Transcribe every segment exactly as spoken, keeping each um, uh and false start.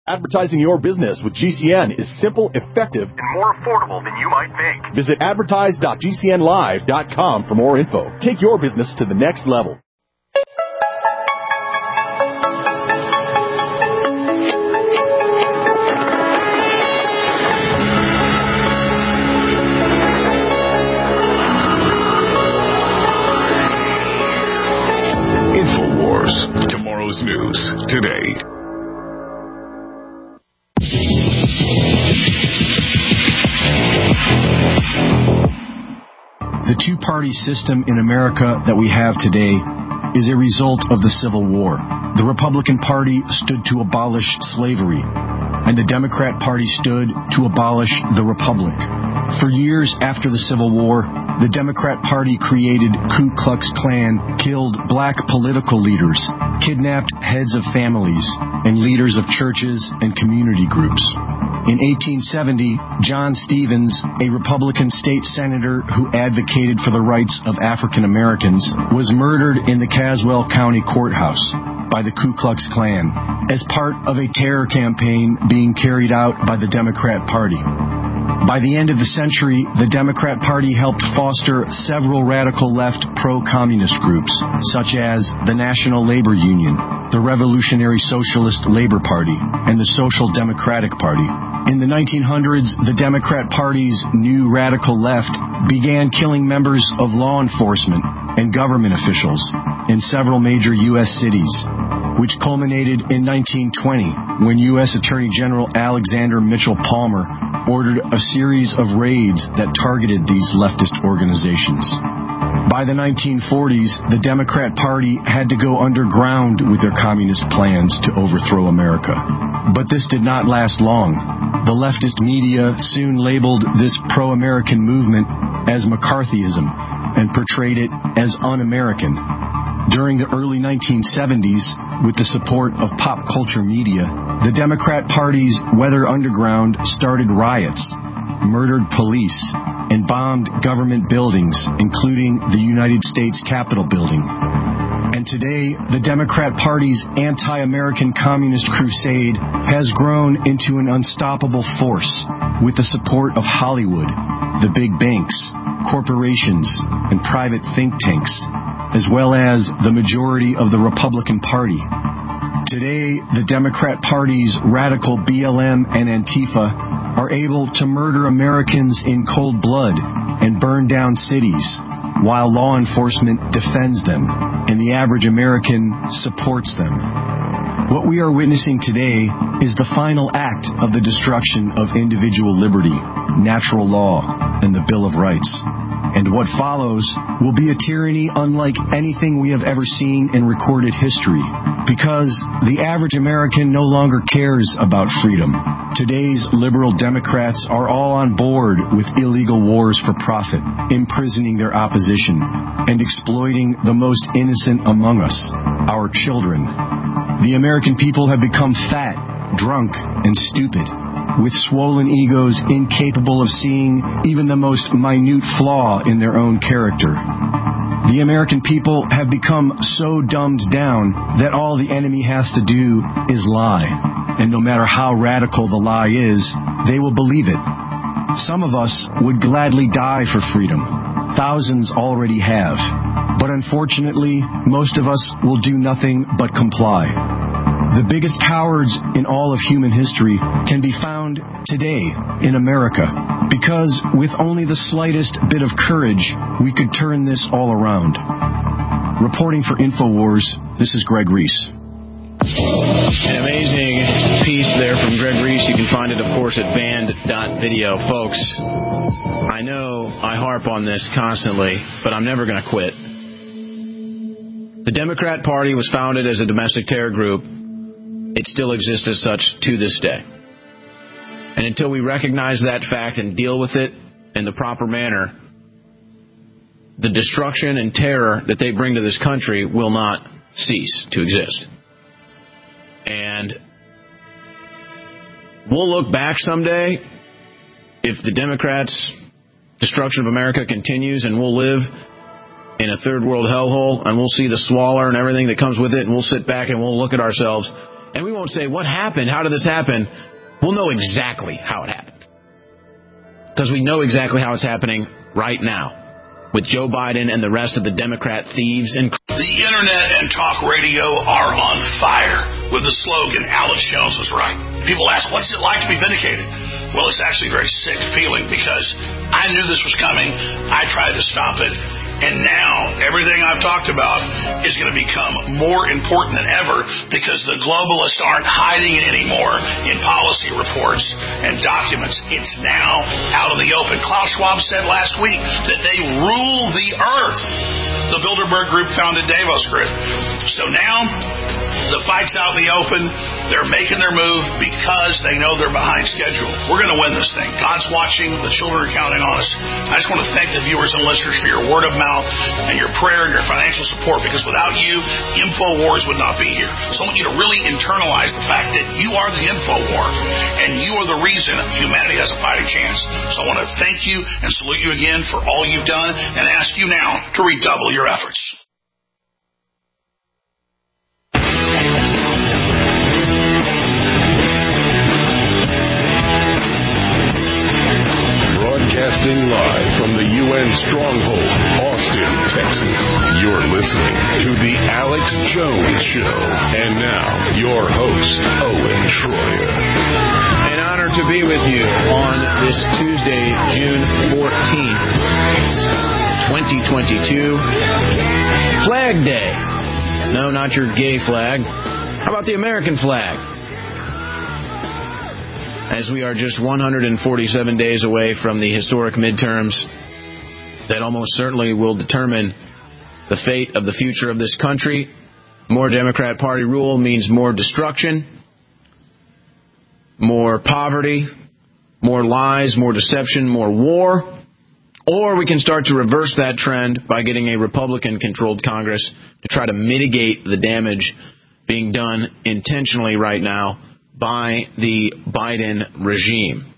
Advertising your business with G C N is simple, effective, and more affordable than you might think. Visit advertise dot g c n live dot com for more info. Take your business to the next level. InfoWars. Tomorrow's news today. The two-party system in America that we have today is a result of the Civil War. The Republican Party stood to abolish slavery, and the Democrat Party stood to abolish the Republic. For years after the Civil War, the Democrat Party created Ku Klux Klan, killed black political leaders, kidnapped heads of families, and leaders of churches and community groups. In eighteen seventy, John Stevens, a Republican state senator who advocated for the rights of African Americans, was murdered in the Caswell County Courthouse by the Ku Klux Klan as part of a terror campaign being carried out by the Democrat Party. By the end of the century, the Democrat Party helped foster several radical left pro-communist groups, such as the National Labor Union, the Revolutionary Socialist Labor Party, and the Social Democratic Party. In the nineteen hundreds, the Democrat Party's new radical left began killing members of law enforcement and government officials in several major U S cities, which culminated in nineteen twenty when U S Attorney General Alexander Mitchell Palmer ordered a series of raids that targeted these leftist organizations. By the nineteen forties, the Democrat Party had to go underground with their communist plans to overthrow America. But this did not last long. The leftist media soon labeled this pro-American movement as McCarthyism and portrayed it as un-American. During the early nineteen seventies, with the support of pop culture media, the Democrat Party's Weather Underground started riots, murdered police, and bombed government buildings, including the United States Capitol building. And today, the Democrat Party's anti-American communist crusade has grown into an unstoppable force with the support of Hollywood, the big banks, corporations, and private think tanks, as well as the majority of the Republican Party. Today, the Democrat Party's radical B L M and Antifa are able to murder Americans in cold blood and burn down cities, while law enforcement defends them and the average American supports them. What we are witnessing today is the final act of the destruction of individual liberty, natural law, and the Bill of Rights. And what follows will be a tyranny unlike anything we have ever seen in recorded history, because the average American no longer cares about freedom. Today's liberal Democrats are all on board with illegal wars for profit, imprisoning their opposition, and exploiting the most innocent among us, our children. The American people have become fat, drunk, and stupid, with swollen egos incapable of seeing even the most minute flaw in their own character. The American people have become so dumbed down that all the enemy has to do is lie. And no matter how radical the lie is, they will believe it. Some of us would gladly die for freedom. Thousands already have. But unfortunately, most of us will do nothing but comply. The biggest cowards in all of human history can be found today in America, because with only the slightest bit of courage, we could turn this all around. Reporting for InfoWars, this is Greg Reese. An amazing piece there from Greg Reese. You can find it, of course, at band dot video. Folks, I know I harp on this constantly, but I'm never going to quit. The Democrat Party was founded as a domestic terror group. It still exists as such to this day. And until we recognize that fact and deal with it in the proper manner, the destruction and terror that they bring to this country will not cease to exist. And we'll look back someday, if the Democrats' destruction of America continues, and we'll live in a third world hellhole, and we'll see the squalor and everything that comes with it, and we'll sit back and we'll look at ourselves And we won't say, what happened? How did this happen? We'll know exactly how it happened. Because we know exactly how it's happening right now with Joe Biden and the rest of the Democrat thieves. And the internet and talk radio are on fire with the slogan, Alex Jones was right. People ask, what's it like to be vindicated? Well, it's actually a very sick feeling because I knew this was coming. I tried to stop it. And now everything I've talked about is going to become more important than ever because the globalists aren't hiding it anymore in policy reports and documents. It's now out in the open. Klaus Schwab said last week that they rule the earth. The Bilderberg Group founded Davos Group. So now the fight's out in the open. They're making their move because they know they're behind schedule. We're going to win this thing. God's watching. The children are counting on us. I just want to thank the viewers and listeners for your word of mouth and your prayer and your financial support, because without you, InfoWars would not be here. So I want you to really internalize the fact that you are the InfoWar, and you are the reason humanity has a fighting chance. So I want to thank you and salute you again for all you've done and ask you now to redouble your efforts. Broadcasting live from the U N Stronghold, Austin, Texas. You're listening to The Alex Jones Show. And now, your host, Owen Schroyer. An honor to be with you on this Tuesday, June fourteenth, twenty twenty-two. Flag Day. No, not your gay flag. How about the American flag? As we are just one hundred forty-seven days away from the historic midterms that almost certainly will determine the fate of the future of this country. More Democrat Party rule means more destruction, more poverty, more lies, more deception, more war. Or we can start to reverse that trend by getting a Republican-controlled Congress to try to mitigate the damage being done intentionally right now by the Biden regime.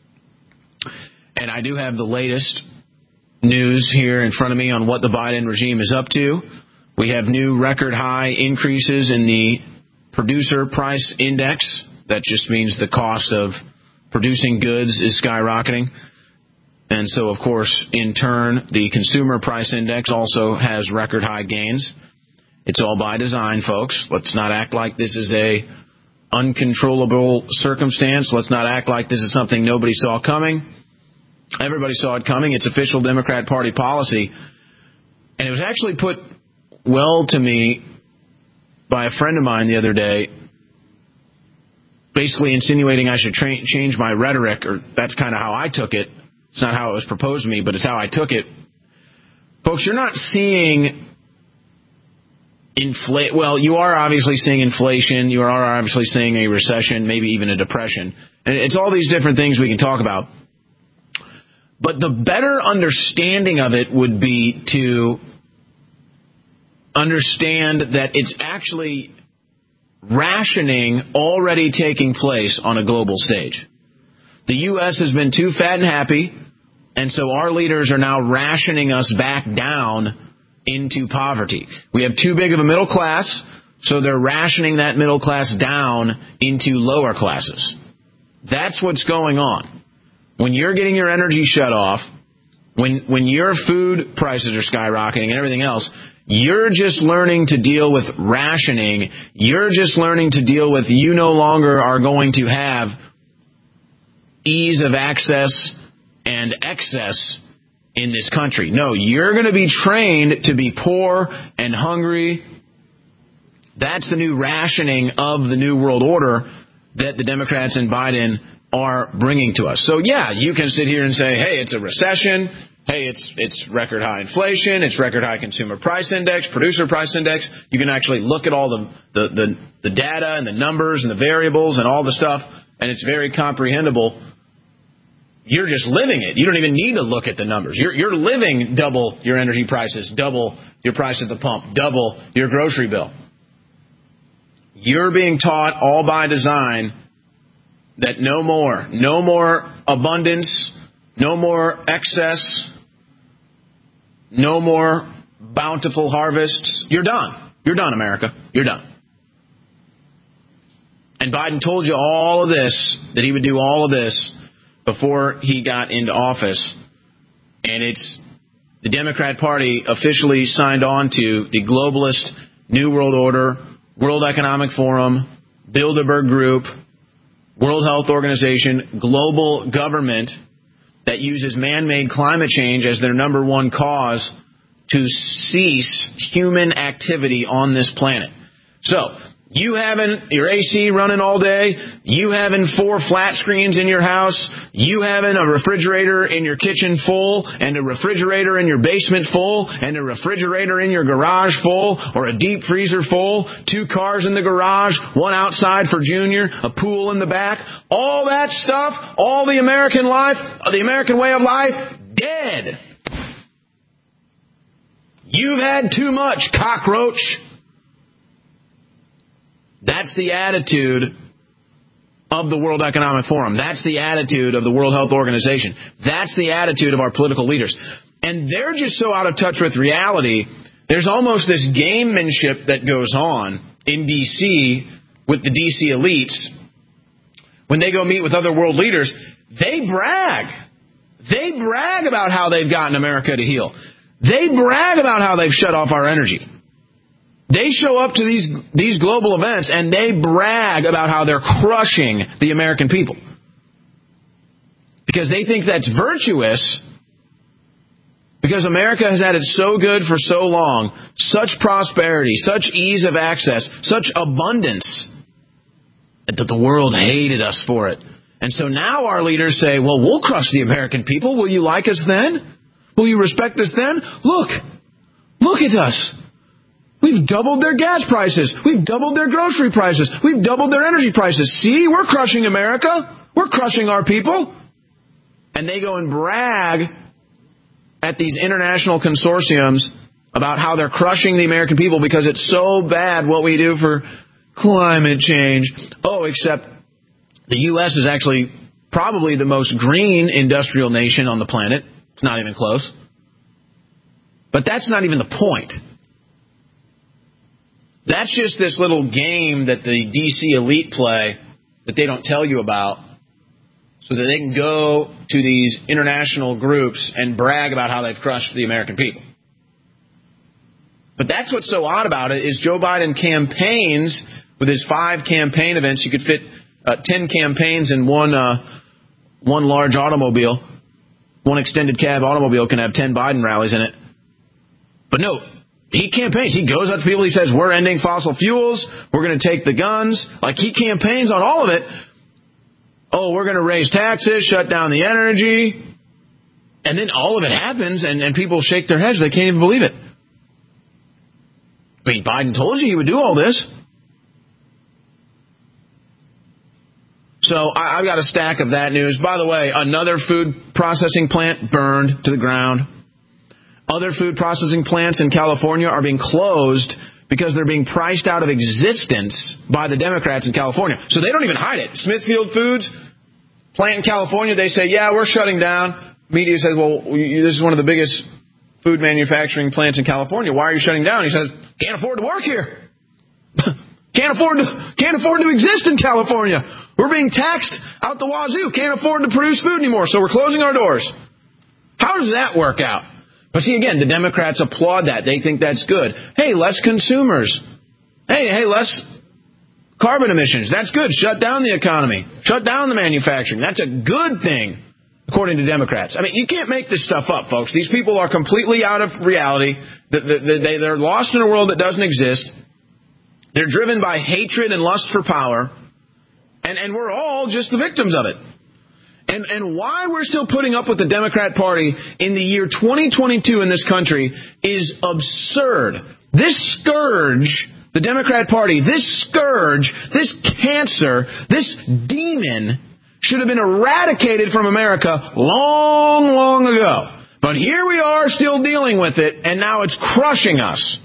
And I do have the latest news here in front of me on what the Biden regime is up to. We have new record high increases in the producer price index. That just means the cost of producing goods is skyrocketing. And so, of course, in turn, the consumer price index also has record high gains. It's all by design, folks. Let's not act like this is a uncontrollable circumstance. Let's not act like this is something nobody saw coming. Everybody saw it coming. It's official Democrat Party policy. And it was actually put well to me by a friend of mine the other day, basically insinuating I should tra- change my rhetoric, or that's kind of how I took it. It's not how it was proposed to me, but it's how I took it. Folks, you're not seeing inflate. Well, you are obviously seeing inflation. You are obviously seeing a recession, maybe even a depression. And it's all these different things we can talk about. But the better understanding of it would be to understand that it's actually rationing already taking place on a global stage. The U S has been too fat and happy, and so our leaders are now rationing us back down into poverty. We have too big of a middle class, so they're rationing that middle class down into lower classes. That's what's going on. When you're getting your energy shut off, when when your food prices are skyrocketing and everything else, you're just learning to deal with rationing. You're just learning to deal with you no longer are going to have ease of access and excess in this country. No, you're going to be trained to be poor and hungry. That's the new rationing of the New World Order that the Democrats and Biden are bringing to us. So, yeah, you can sit here and say, hey, it's a recession. Hey, it's it's record high inflation. It's record high consumer price index, producer price index. You can actually look at all the, the, the, the data and the numbers and the variables and all the stuff, and it's very comprehensible. You're just living it. You don't even need to look at the numbers. You're, you're living double your energy prices, double your price at the pump, double your grocery bill. You're being taught all by design that no more, no more abundance, no more excess, no more bountiful harvests. You're done. You're done, America. You're done. And Biden told you all of this, that he would do all of this before he got into office. And it's the Democrat Party officially signed on to the globalist New World Order, World Economic Forum, Bilderberg Group, World Health Organization, global government that uses man-made climate change as their number one cause to cease human activity on this planet. So, you having your A C running all day, you having four flat screens in your house, you having a refrigerator in your kitchen full, and a refrigerator in your basement full, and a refrigerator in your garage full, or a deep freezer full, two cars in the garage, one outside for Junior, a pool in the back, all that stuff, all the American life, the American way of life, dead. You've had too much, cockroach. That's the attitude of the World Economic Forum. That's the attitude of the World Health Organization. That's the attitude of our political leaders. And they're just so out of touch with reality. There's almost this gamemanship that goes on in D C with the D C elites. When they go meet with other world leaders, they brag. They brag about how they've gotten America to heal. They brag about how they've shut off our energy. They show up to these these global events and they brag about how they're crushing the American people. Because they think that's virtuous. Because America has had it so good for so long, such prosperity, such ease of access, such abundance, that the world hated us for it. And so now our leaders say, well, we'll crush the American people. Will you like us then? Will you respect us then? Look, look at us. We've doubled their gas prices. We've doubled their grocery prices. We've doubled their energy prices. See, we're crushing America. We're crushing our people. And they go and brag at these international consortiums about how they're crushing the American people because it's so bad what we do for climate change. Oh, except the U S is actually probably the most green industrial nation on the planet. It's not even close. But that's not even the point. That's just this little game that the D C elite play that they don't tell you about so that they can go to these international groups and brag about how they've crushed the American people. But that's what's so odd about it is Joe Biden campaigns with his five campaign events. You could fit uh, ten campaigns in one uh, one large automobile. One extended cab automobile can have ten Biden rallies in it. But no, he campaigns. He goes up to people. He says, we're ending fossil fuels. We're going to take the guns. Like, he campaigns on all of it. Oh, we're going to raise taxes, shut down the energy. And then all of it happens, and, and people shake their heads. They can't even believe it. I mean, Biden told you he would do all this. So I, I've got a stack of that news. By the way, another food processing plant burned to the ground. Other food processing plants in California are being closed because they're being priced out of existence by the Democrats in California. So they don't even hide it. Smithfield Foods, plant in California, they say, yeah, we're shutting down. Media says, well, this is one of the biggest food manufacturing plants in California. Why are you shutting down? He says, can't afford to work here. Can't afford to can't afford to exist in California. We're being taxed out the wazoo. Can't afford to produce food anymore, so we're closing our doors. How does that work out? But see, again, the Democrats applaud that. They think that's good. Hey, less consumers. Hey, hey, less carbon emissions. That's good. Shut down the economy. Shut down the manufacturing. That's a good thing, according to Democrats. I mean, you can't make this stuff up, folks. These people are completely out of reality. They're lost in a world that doesn't exist. They're driven by hatred and lust for power. And, and we're all just the victims of it. And, and why we're still putting up with the Democrat Party in the year twenty twenty-two in this country is absurd. This scourge, the Democrat Party, this scourge, this cancer, this demon should have been eradicated from America long, long ago. But here we are still dealing with it, and now it's crushing us.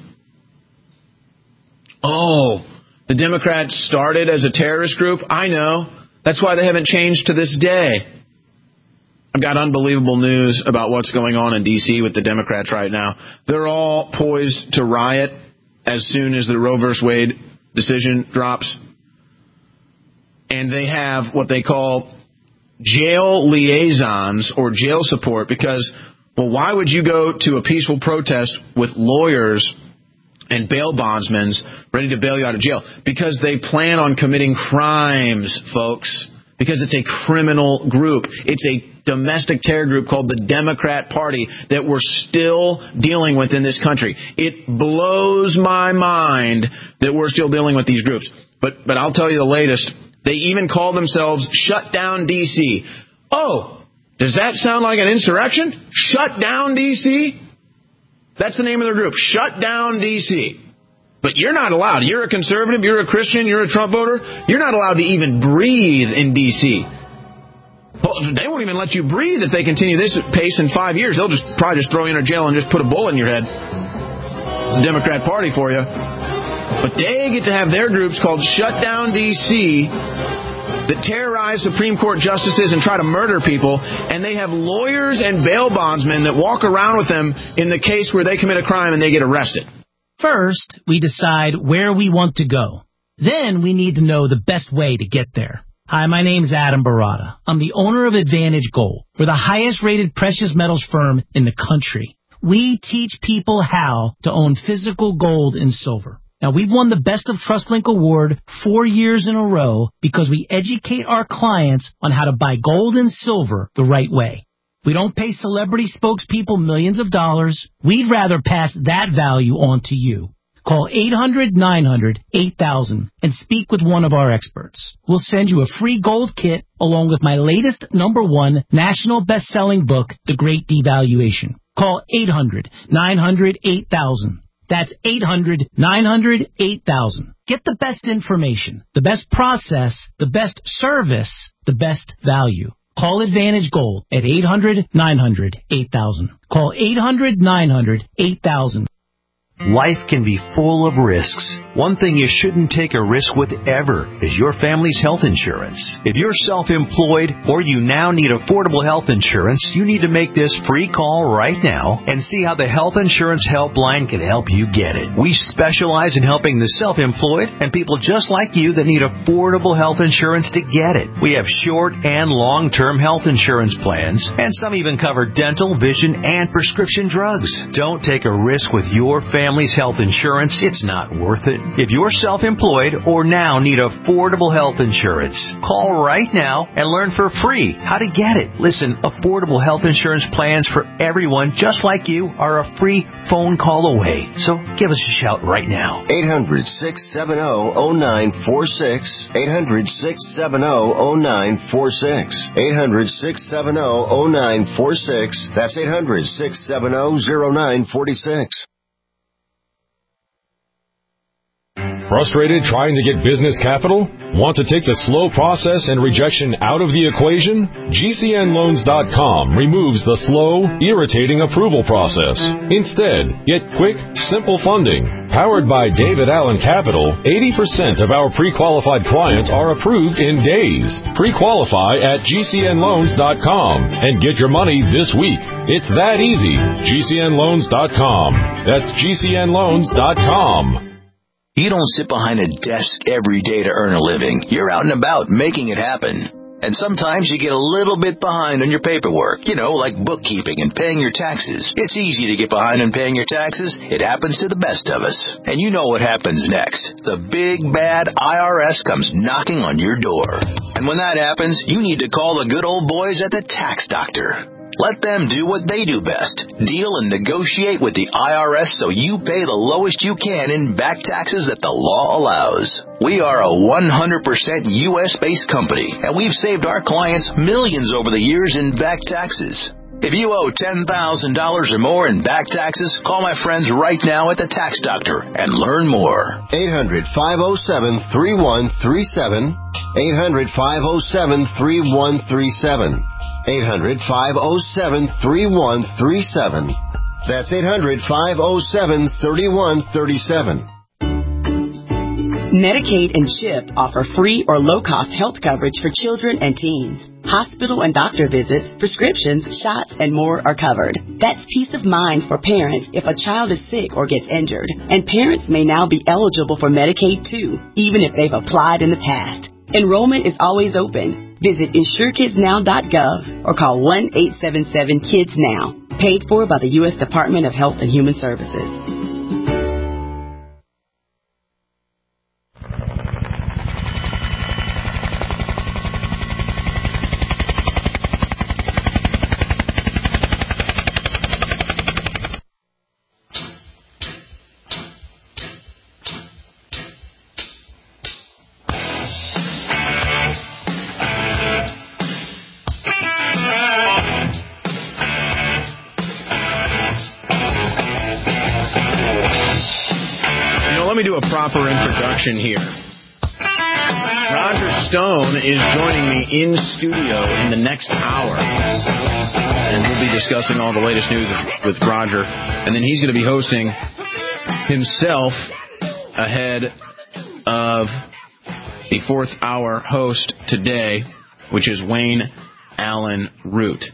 Oh, the Democrats started as a terrorist group? I know. That's why they haven't changed to this day. I've got unbelievable news about what's going on in D C with the Democrats right now. They're all poised to riot as soon as the Roe versus Wade decision drops. and they have what they call jail liaisons or jail support because, well, why would you go to a peaceful protest with lawyers and bail bondsmen ready to bail you out of jail? Because they plan on committing crimes, folks. Because it's a criminal group. It's a domestic terror group called the Democrat Party that we're still dealing with in this country. It blows my mind that we're still dealing with these groups. But but I'll tell you the latest. They even call themselves Shut Down D C. Oh, does that sound like an insurrection? Shut Down D C? That's the name of their group, Shut Down D C. But you're not allowed. You're a conservative, you're a Christian, you're a Trump voter. You're not allowed to even breathe in D C. Well, they won't even let you breathe if they continue this pace in five years. They'll just probably just throw you in a jail and just put a bullet in your head. It's the Democrat Party for you. But they get to have their groups called Shut Down D C that terrorize Supreme Court justices and try to murder people. And they have lawyers and bail bondsmen that walk around with them in the case where they commit a crime and they get arrested. First, we decide where we want to go. Then we need to know the best way to get there. Hi, my name's Adam Barata. I'm the owner of Advantage Gold. We're the highest-rated precious metals firm in the country. We teach people how to own physical gold and silver. Now, we've won the Best of TrustLink Award four years in a row because we educate our clients on how to buy gold and silver the right way. We don't pay celebrity spokespeople millions of dollars. We'd rather pass that value on to you. Call eight hundred nine hundred eight thousand and speak with one of our experts. We'll send you a free gold kit along with my latest number one national best-selling book, The Great Devaluation. Call eight hundred nine hundred eight thousand. That's eight hundred nine hundred eight thousand. Get the best information, the best process, the best service, the best value. Call Advantage Gold at eight hundred nine hundred eight thousand. Call eight hundred nine hundred eight thousand. Life can be full of risks. One thing you shouldn't take a risk with ever is your family's health insurance. If you're self-employed or you now need affordable health insurance, you need to make this free call right now and see how the Health Insurance Helpline can help you get it. We specialize in helping the self-employed and people just like you that need affordable health insurance to get it. We have short and long-term health insurance plans, and some even cover dental, vision, and prescription drugs. Don't take a risk with your family. Family's health insurance, it's not worth it. If you're self-employed or now need affordable health insurance, call right now and learn for free how to get it. Listen, affordable health insurance plans for everyone just like you are a free phone call away. So give us a shout right now. eight hundred six seven zero zero nine four six. eight hundred six seven zero zero nine four six. eight hundred six seven zero zero nine four six. That's eight hundred six seven zero zero nine four six. Frustrated trying to get business capital? Want to take the slow process and rejection out of the equation? G C N loans dot com removes the slow, irritating approval process. Instead, get quick, simple funding. Powered by David Allen Capital, eighty percent of our pre-qualified clients are approved in days. Pre-qualify at G C N loans dot com and get your money this week. It's that easy. G C N loans dot com. That's G C N loans dot com. You don't sit behind a desk every day to earn a living. You're out and about making it happen. And sometimes you get a little bit behind on your paperwork, you know, like bookkeeping and paying your taxes. It's easy to get behind on paying your taxes. It happens to the best of us. And you know what happens next. The big, bad I R S comes knocking on your door. And when that happens, you need to call the good old boys at the Tax Doctor. Let them do what they do best. Deal and negotiate with the I R S so you pay the lowest you can in back taxes that the law allows. We are a one hundred percent U S-based company, and we've saved our clients millions over the years in back taxes. If you owe ten thousand dollars or more in back taxes, call my friends right now at the Tax Doctor and learn more. eight hundred five oh seven three one three seven. eight hundred five oh seven three one three seven. eight hundred five oh seven three one three seven. That's eight hundred five oh seven three one three seven. Medicaid and CHIP offer free or low-cost health coverage for children and teens. Hospital and doctor visits, prescriptions, shots, and more are covered. That's peace of mind for parents if a child is sick or gets injured. And parents may now be eligible for Medicaid, too, even if they've applied in the past. Enrollment is always open. Visit insure kids now dot gov or call one eight seven seven kids now. Paid for by the U S Department of Health and Human Services. Proper introduction here. Roger Stone is joining me in studio in the next hour, and we'll be discussing all the latest news with Roger, and then he's going to be hosting himself ahead of the fourth hour host today, which is Wayne Allen Root.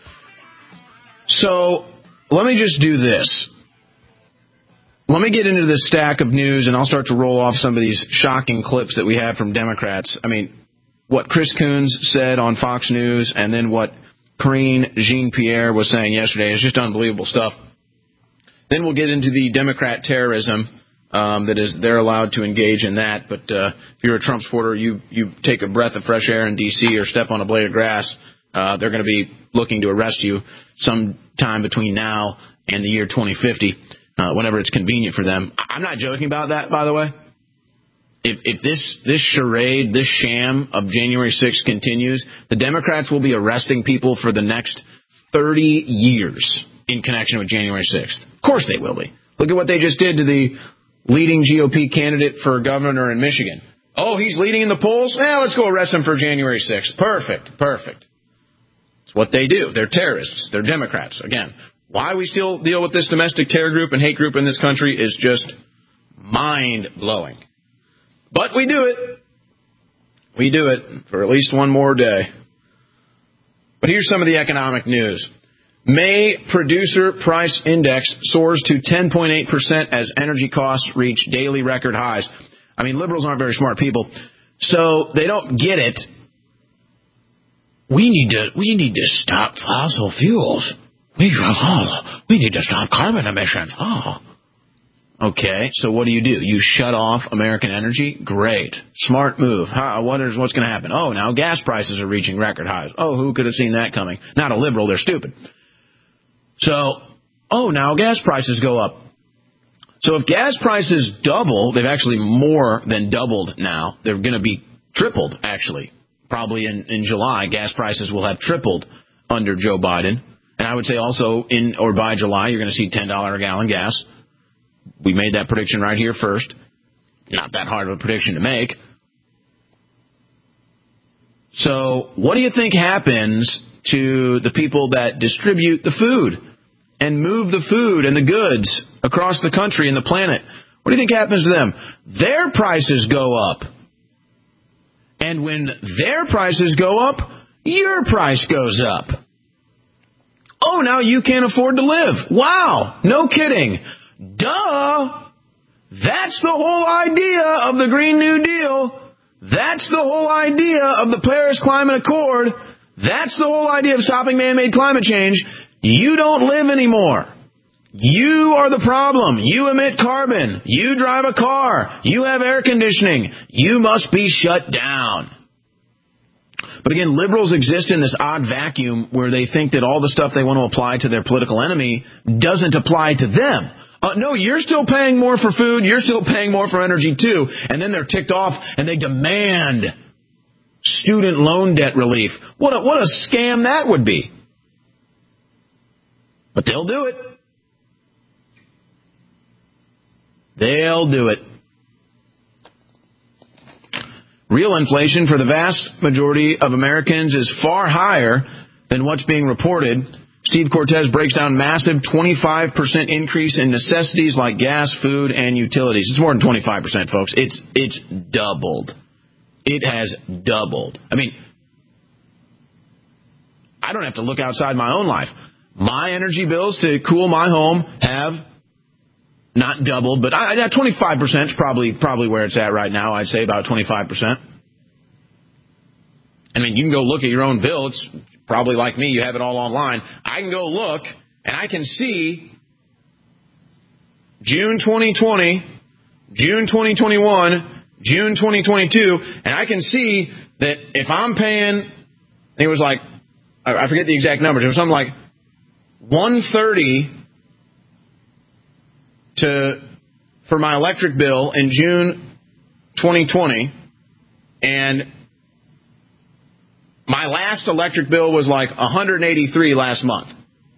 So let me just do this. Let me get into this stack of news, and I'll start to roll off some of these shocking clips that we have from Democrats. I mean, what Chris Coons said on Fox News and then what Karine Jean-Pierre was saying yesterday is just unbelievable stuff. Then we'll get into the Democrat terrorism um, that is they're allowed to engage in that. But uh, if you're a Trump supporter, you, you take a breath of fresh air in D C or step on a blade of grass, uh, they're going to be looking to arrest you sometime between now and the year twenty fifty. Uh, whenever it's convenient for them. I'm not joking about that, by the way. If, if this this charade, this sham of January sixth continues, the Democrats will be arresting people for the next thirty years in connection with January sixth. Of course they will be. Look at what they just did to the leading G O P candidate for governor in Michigan. Oh, he's leading in the polls? Eh, let's go arrest him for January sixth. Perfect, perfect. It's what they do. They're terrorists. They're Democrats. Again, why we still deal with this domestic terror group and hate group in this country is just mind-blowing. But we do it. We do it for at least one more day. But here's some of the economic news. May producer price index soars to ten point eight percent as energy costs reach daily record highs. I mean, liberals aren't very smart people, so they don't get it. We need to we need to stop fossil fuels. We, oh, we need to stop carbon emissions. Oh. Okay, so what do you do? You shut off American energy? Great. Smart move. How, what is, what's going to happen? Oh, now gas prices are reaching record highs. Oh, who could have seen that coming? Not a liberal, they're stupid. So, oh, now gas prices go up. So if gas prices double, they've actually more than doubled now. They're going to be tripled, actually. Probably in, in July, gas prices will have tripled under Joe Biden. And I would say also in or by July, you're going to see ten dollars a gallon gas. We made that prediction right here first. Not that hard of a prediction to make. So what do you think happens to the people that distribute the food and move the food and the goods across the country and the planet? What do you think happens to them? Their prices go up. And when their prices go up, your price goes up. Oh, now you can't afford to live. Wow. No kidding. Duh. That's the whole idea of the Green New Deal. That's the whole idea of the Paris Climate Accord. That's the whole idea of stopping man-made climate change. You don't live anymore. You are the problem. You emit carbon. You drive a car. You have air conditioning. You must be shut down. But again, liberals exist in this odd vacuum where they think that all the stuff they want to apply to their political enemy doesn't apply to them. Uh, no, you're still paying more for food. You're still paying more for energy, too. And then they're ticked off and they demand student loan debt relief. What a, what a scam that would be. But they'll do it. They'll do it. Real inflation for the vast majority of Americans is far higher than what's being reported. Steve Cortez breaks down massive twenty-five percent increase in necessities like gas, food, and utilities. It's more than twenty-five percent, folks. It's it's doubled. It has doubled. I mean, I don't have to look outside my own life. My energy bills to cool my home have not doubled, but I, twenty-five percent is probably probably where it's at right now. I'd say about twenty-five percent. I mean, you can go look at your own bill. It's probably like me. You have it all online. I can go look, and I can see June twenty twenty, June twenty twenty-one, June twenty twenty-two, and I can see that if I'm paying, it was like, I forget the exact numbers, it was something like one hundred thirty dollars to for my electric bill in June twenty twenty, and my last electric bill was like one hundred eighty-three dollars last month.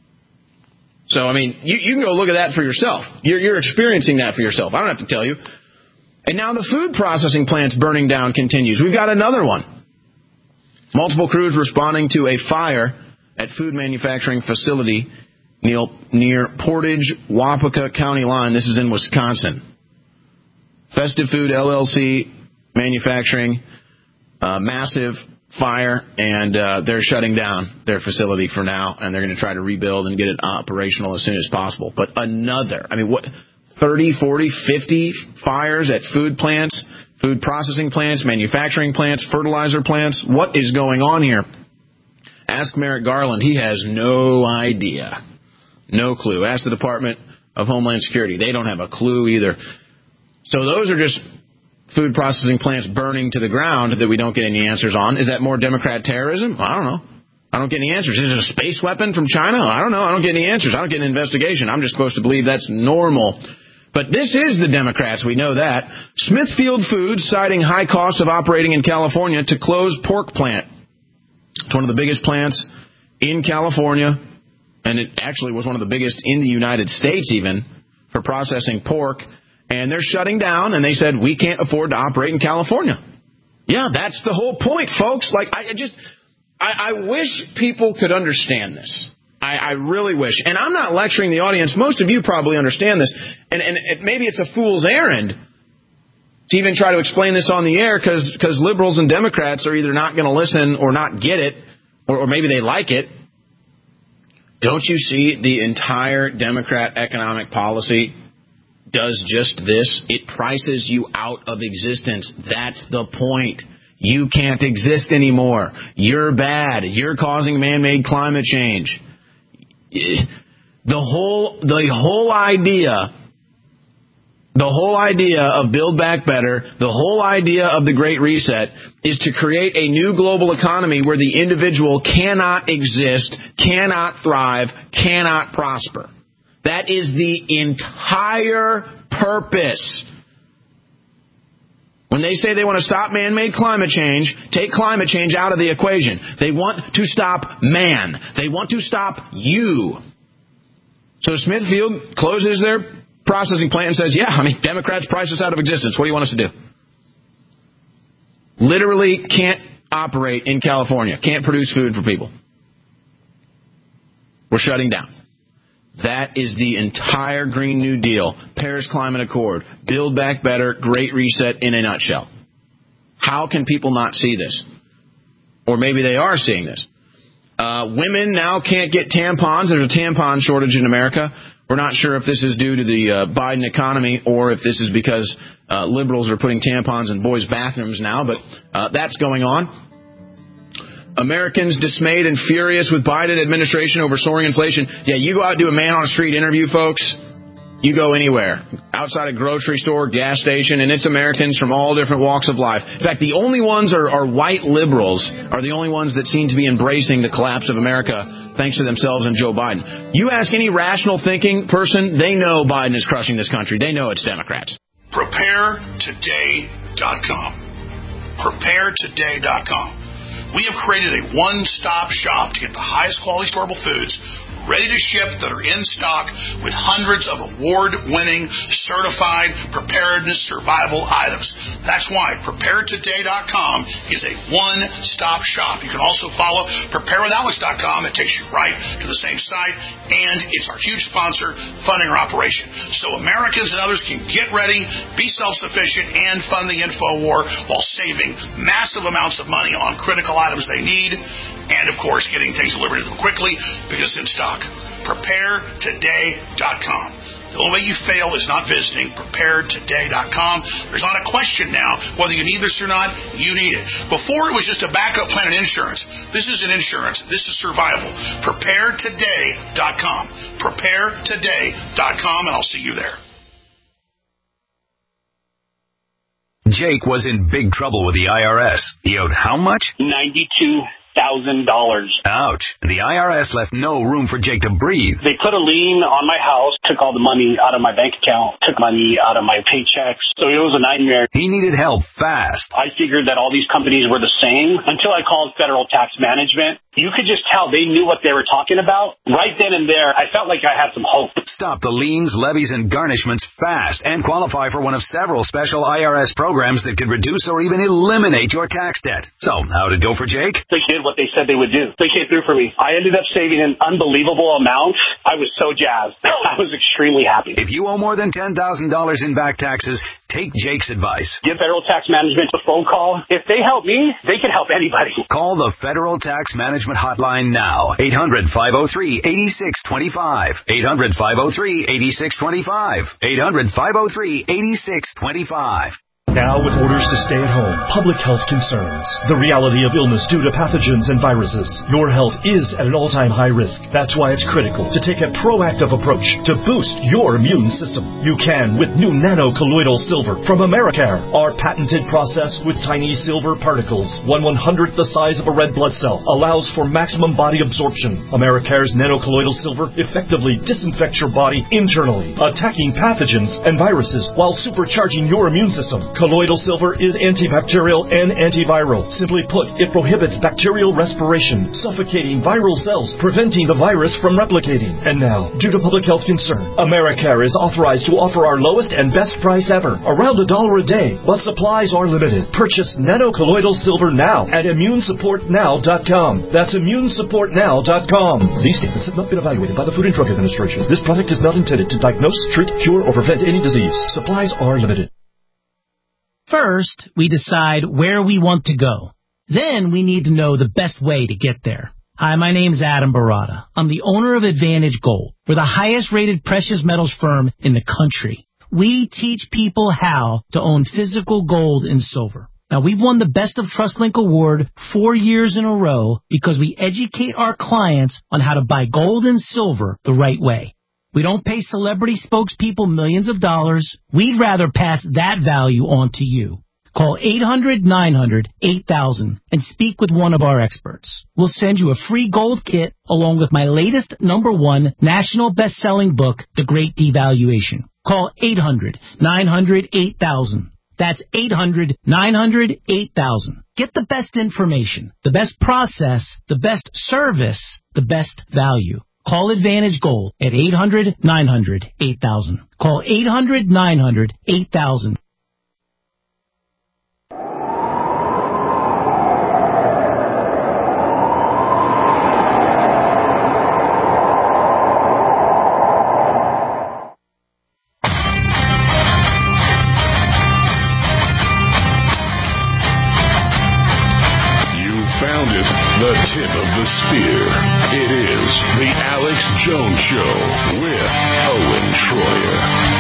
So, I mean, you, you can go look at that for yourself. You're, you're experiencing that for yourself. I don't have to tell you. And now the food processing plants burning down continues. We've got another one. Multiple crews responding to a fire at food manufacturing facility near, near Portage, Wapaka County line. This is in Wisconsin. Festive Food L L C manufacturing, uh, massive fire, and uh, they're shutting down their facility for now, and they're going to try to rebuild and get it operational as soon as possible. But another, I mean, what, thirty, forty, fifty fires at food plants, food processing plants, manufacturing plants, fertilizer plants. What is going on here? Ask Merrick Garland. He has no idea. No clue. Ask the Department of Homeland Security. They don't have a clue either. So those are just food processing plants burning to the ground that we don't get any answers on. Is that more Democrat terrorism? I don't know. I don't get any answers. Is it a space weapon from China? I don't know. I don't get any answers. I don't get an investigation. I'm just supposed to believe that's normal. But this is the Democrats. We know that. Smithfield Foods citing high cost of operating in California to close pork plant. It's one of the biggest plants in California, and it actually was one of the biggest in the United States even for processing pork. And they're shutting down, and they said, we can't afford to operate in California. Yeah, that's the whole point, folks. Like, I just, I, I wish people could understand this. I, I really wish. And I'm not lecturing the audience. Most of you probably understand this. And, and it, maybe it's a fool's errand to even try to explain this on the air, because because liberals and Democrats are either not going to listen or not get it, or, or maybe they like it. Don't you see the entire Democrat economic policy does just this? It prices you out of existence. That's the point. You can't exist anymore. You're bad. You're causing man-made climate change. The whole, the whole idea, the whole idea of Build Back Better, the whole idea of the Great Reset is to create a new global economy where the individual cannot exist, cannot thrive, cannot prosper. That is the entire purpose. When they say they want to stop man-made climate change, take climate change out of the equation. They want to stop man. They want to stop you. So Smithfield closes their processing plant and says, yeah, I mean, Democrats price us out of existence. What do you want us to do? Literally can't operate in California. Can't produce food for people. We're shutting down. That is the entire Green New Deal, Paris Climate Accord, Build Back Better, Great Reset in a nutshell. How can people not see this? Or maybe they are seeing this. Uh, women now can't get tampons. There's a tampon shortage in America. We're not sure if this is due to the uh, Biden economy or if this is because uh, liberals are putting tampons in boys' bathrooms now, but uh, that's going on. Americans dismayed and furious with Biden administration over soaring inflation. Yeah, you go out and do a man-on-the-street interview, folks. You go anywhere, outside a grocery store, gas station, and it's Americans from all different walks of life. In fact, the only ones are, are white liberals are the only ones that seem to be embracing the collapse of America thanks to themselves and Joe Biden. You ask any rational thinking person, they know Biden is crushing this country. They know it's Democrats. Prepare Today dot com. Prepare Today dot com. We have created a one-stop shop to get the highest quality storable foods ready to ship that are in stock with hundreds of award-winning, certified preparedness survival items. That's why Prepare Today dot com is a one-stop shop. You can also follow Prepare With Alex dot com. It takes you right to the same site, and it's our huge sponsor funding our operation. So Americans and others can get ready, be self-sufficient, and fund the info war while saving massive amounts of money on critical items they need. And, of course, getting things delivered to them quickly because it's in stock. prepare today dot com. The only way you fail is not visiting prepare today dot com. There's not a question now whether you need this or not. You need it. Before, it was just a backup plan in insurance. This isn't insurance. This is survival. prepare today dot com. prepare today dot com, and I'll see you there. Jake was in big trouble with the I R S. He owed how much? ninety-two thousand dollars. Ouch. The I R S left no room for Jake to breathe. They put a lien on my house, took all the money out of my bank account, took money out of my paychecks. So it was a nightmare. He needed help fast. I figured that all these companies were the same until I called Federal Tax Management. You could just tell they knew what they were talking about. Right then and there, I felt like I had some hope. Stop the liens, levies, and garnishments fast and qualify for one of several special I R S programs that could reduce or even eliminate your tax debt. So, how'd it go for Jake? They did what they said they would do. They came through for me. I ended up saving an unbelievable amount. I was so jazzed. I was extremely happy. If you owe more than ten thousand dollars in back taxes, take Jake's advice. Give Federal Tax Management a phone call. If they help me, they can help anybody. Call the Federal Tax Management hotline now. eight hundred, five oh three, eight six two five. eight hundred, five oh three, eight six two five. eight hundred, five oh three, eight six two five. Now, with orders to stay at home, public health concerns, the reality of illness due to pathogens and viruses, your health is at an all-time high risk. That's why it's critical to take a proactive approach to boost your immune system. You can with new nano-colloidal silver from Americare. Our patented process with tiny silver particles, one one-hundredth the size of a red blood cell, allows for maximum body absorption. Americare's nano-colloidal silver effectively disinfects your body internally, attacking pathogens and viruses while supercharging your immune system. Colloidal silver is antibacterial and antiviral. Simply put, it prohibits bacterial respiration, suffocating viral cells, preventing the virus from replicating. And now, due to public health concern, Americare is authorized to offer our lowest and best price ever, around a dollar a day, but supplies are limited. Purchase nano-colloidal silver now at immune support now dot com. That's immune support now dot com. These statements have not been evaluated by the Food and Drug Administration. This product is not intended to diagnose, treat, cure, or prevent any disease. Supplies are limited. First, we decide where we want to go. Then we need to know the best way to get there. Hi, my name's Adam Barada. I'm the owner of Advantage Gold. We're the highest rated precious metals firm in the country. We teach people how to own physical gold and silver. Now, we've won the Best of TrustLink Award four years in a row because we educate our clients on how to buy gold and silver the right way. We don't pay celebrity spokespeople millions of dollars. We'd rather pass that value on to you. Call eight hundred, nine hundred, eight thousand and speak with one of our experts. We'll send you a free gold kit along with my latest number one national best-selling book, The Great Devaluation. Call eight hundred, nine hundred, eight thousand. That's eight hundred, nine hundred, eight thousand. Get the best information, the best process, the best service, the best value. Call Advantage Gold at eight hundred, nine hundred, eight thousand. Call eight hundred, nine hundred, eight thousand. The tip of the spear. It is the Alex Jones Show with Owen Schroyer.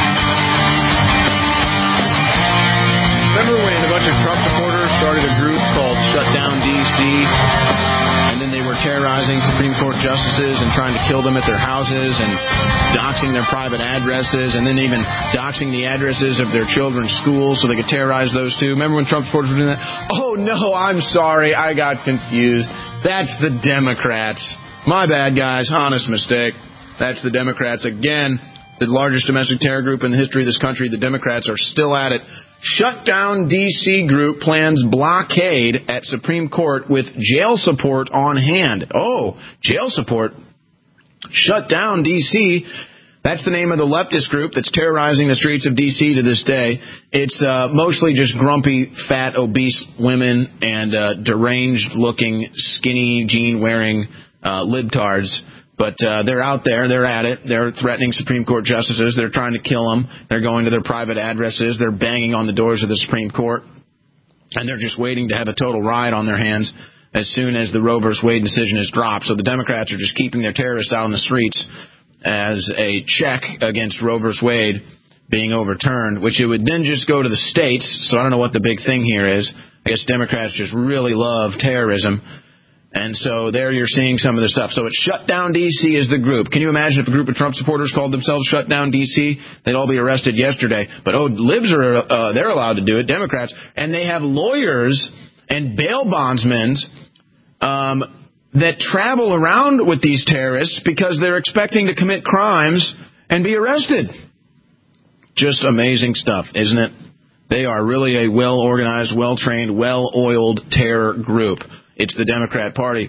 Remember when a bunch of Trump supporters started a group called Shut Down D C, and then they were terrorizing Supreme Court justices and trying to kill them at their houses and doxing their private addresses, and then even doxing the addresses of their children's schools so they could terrorize those too? Remember when Trump supporters were doing that? Oh, no, I'm sorry. I got confused. That's the Democrats. My bad, guys. Honest mistake. That's the Democrats again. The largest domestic terror group in the history of this country. The Democrats are still at it. Shut Down D C group plans blockade at Supreme Court with jail support on hand. Oh, jail support. Shut Down D C. That's the name of the leftist group that's terrorizing the streets of D C to this day. It's uh, mostly just grumpy, fat, obese women and uh, deranged-looking, skinny, jean-wearing uh, libtards. But uh, they're out there. They're at it. They're threatening Supreme Court justices. They're trying to kill them. They're going to their private addresses. They're banging on the doors of the Supreme Court. And they're just waiting to have a total riot on their hands as soon as the Roe versus Wade decision is dropped. So the Democrats are just keeping their terrorists out on the streets as a check against Roe versus Wade being overturned, which it would then just go to the states. So I don't know what the big thing here is. I guess Democrats just really love terrorism. And so there you're seeing some of the stuff. So it's Shut Down D C is the group. Can you imagine if a group of Trump supporters called themselves Shut Down D C? They'd all be arrested yesterday. But, oh, libs are, uh, they're allowed to do it, Democrats. And they have lawyers and bail bondsmen um, that travel around with these terrorists because they're expecting to commit crimes and be arrested. Just amazing stuff, isn't it? They are really a well-organized, well-trained, well-oiled terror group. It's the Democrat Party.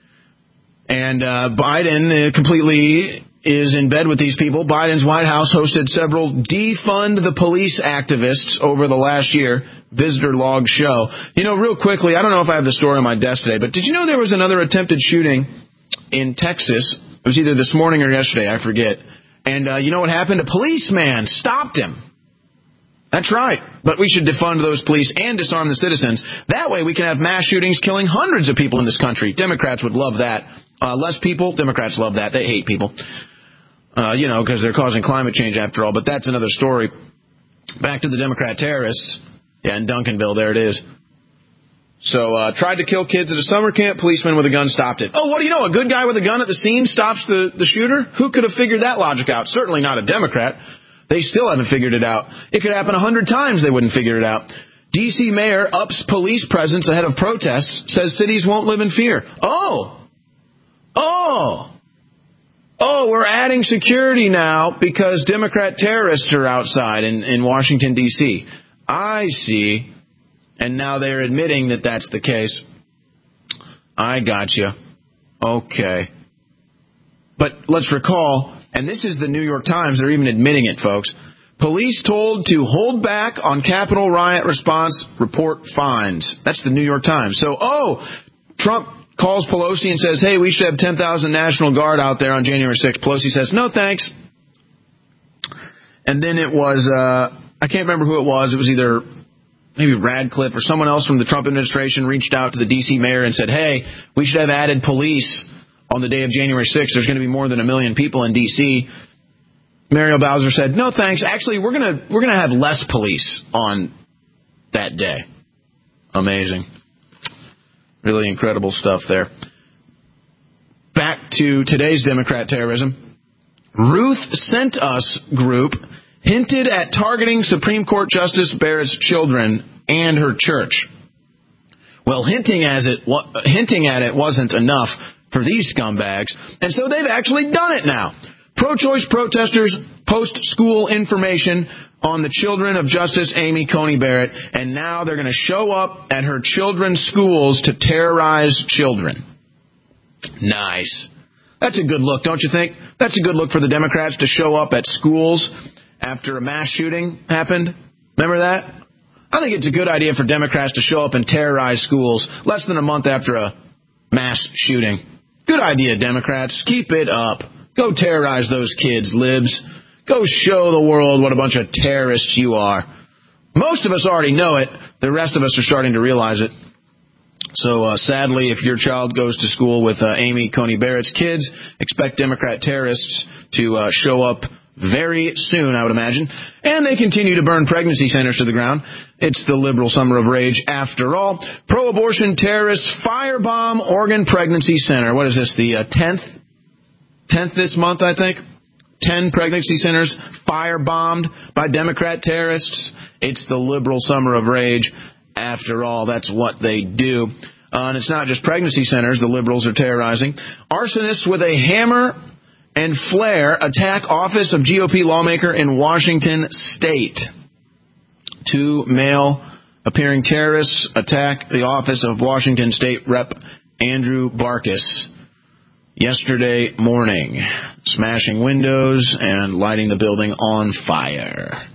And uh, Biden uh, completely is in bed with these people. Biden's White House hosted several defund the police activists over the last year. Visitor log show. You know, real quickly, I don't know if I have the story on my desk today, but did you know there was another attempted shooting in Texas? It was either this morning or yesterday, I forget. And uh, you know what happened? A policeman stopped him. That's right. But we should defund those police and disarm the citizens. That way we can have mass shootings killing hundreds of people in this country. Democrats would love that. Uh, less people, Democrats love that. They hate people. Uh, you know, because they're causing climate change after all. But that's another story. Back to the Democrat terrorists. Yeah, in Duncanville, there it is. So, uh, tried to kill kids at a summer camp. Policeman with a gun stopped it. Oh, what do you know? A good guy with a gun at the scene stops the, the shooter? Who could have figured that logic out? Certainly not a Democrat. They still haven't figured it out. It could happen a hundred times they wouldn't figure it out. D C mayor ups police presence ahead of protests, says cities won't live in fear. Oh! Oh! Oh, we're adding security now because Democrat terrorists are outside in, in Washington, D C I see. And now they're admitting that that's the case. I gotcha. Okay. But let's recall, and this is the New York Times, they're even admitting it, folks. Police told to hold back on Capitol riot response, report fines. That's the New York Times. So, oh, Trump calls Pelosi and says, hey, we should have ten thousand National Guard out there on January sixth. Pelosi says, no, thanks. And then it was, uh, I can't remember who it was. It was either maybe Radcliffe or someone else from the Trump administration reached out to the D C mayor and said, hey, we should have added police on the day of January sixth. There's going to be more than a million people in D C Muriel Bowser said, no, thanks. Actually, we're going to we're going to have less police on that day. Amazing. Really incredible stuff there. Back to today's Democrat terrorism. Ruth Sent Us group hinted at targeting Supreme Court Justice Barrett's children and her church. Well, hinting as it hinting at it wasn't enough for these scumbags, and so they've actually done it now. Pro-choice protesters post school information on the children of Justice Amy Coney Barrett, and now they're going to show up at her children's schools to terrorize children. Nice. That's a good look, don't you think? That's a good look for the Democrats to show up at schools after a mass shooting happened. Remember that? I think it's a good idea for Democrats to show up and terrorize schools less than a month after a mass shooting. Good idea, Democrats. Keep it up. Go terrorize those kids, libs. Go show the world what a bunch of terrorists you are. Most of us already know it. The rest of us are starting to realize it. So, uh, sadly, if your child goes to school with uh, Amy Coney Barrett's kids, expect Democrat terrorists to uh, show up very soon, I would imagine. And they continue to burn pregnancy centers to the ground. It's the liberal summer of rage after all. Pro-abortion terrorists firebomb Oregon Pregnancy Center. What is this, the uh, tenth? tenth this month, I think? Ten pregnancy centers firebombed by Democrat terrorists. It's the liberal summer of rage. After all, that's what they do. Uh, and it's not just pregnancy centers the liberals are terrorizing. Arsonists with a hammer and flare attack office of G O P lawmaker in Washington State. Two male-appearing terrorists attack the office of Washington State Rep Andrew Barkis yesterday morning, smashing windows and lighting the building on fire.